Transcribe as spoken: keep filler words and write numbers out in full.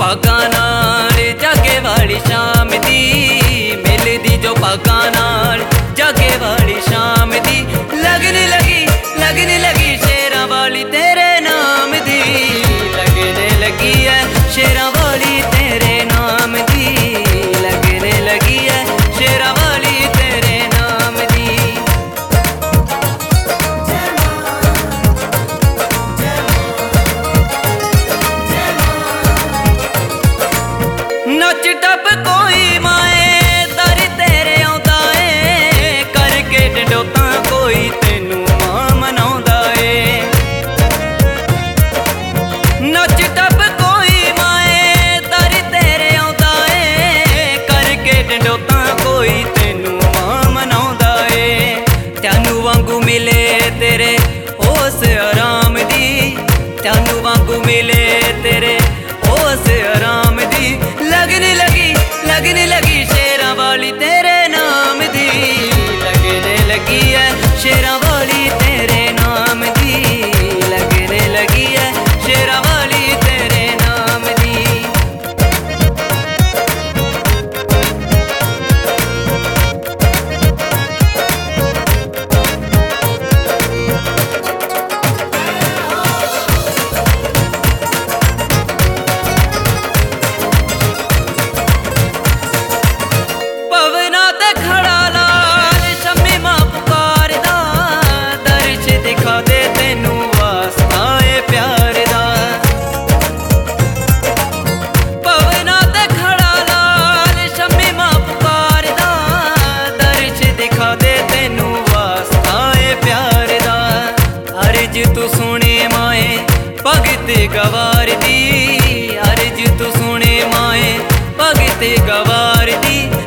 भागा नाल जागे वाली शाम दी, मिलदी जो भागा नाल जागे वाली शाम दी। लगने लगी लगने लगी शेरां वाली तेरे नाम दी, लगने लगी है शेरां वाली तेरे नाम दी, लगने लगी है शेरां वाली तेरे नाम दी। नच टप कोई माए दर तेरे आउंदा ए, करके डंडोता कोई तेनू मां मनाउंदा ए। नच टप कोई माए दर तेरे आउंदा ए, करके डंडोता कोई तेनू मां मनाउंदा ए। तैनू वांगू मिले तेरे होश आराम दी, तैनू वांगू मिले तेरे होश आराम दी। लगने लगी लगने लगी शेरां वाली तेरे नाम दी, लगने लगी है शेरां वाली तेरे नाम दी, लगने लगी है शेरां वाली तेरे नाम दी। पवना ते खड़ा लाल शम्मी मां पुकारदा, दर्श दिखा दे तेनू वास्ता ए प्यार दा। पवना ते खड़ा लाल शम्मी मां पुकारदा, दर्श दिखा दे तेनू वास्ता ए प्यार दा। अर्ज तू सुने माए भगत गवार दी, अर्ज तू सुने माए भगत गवार दी।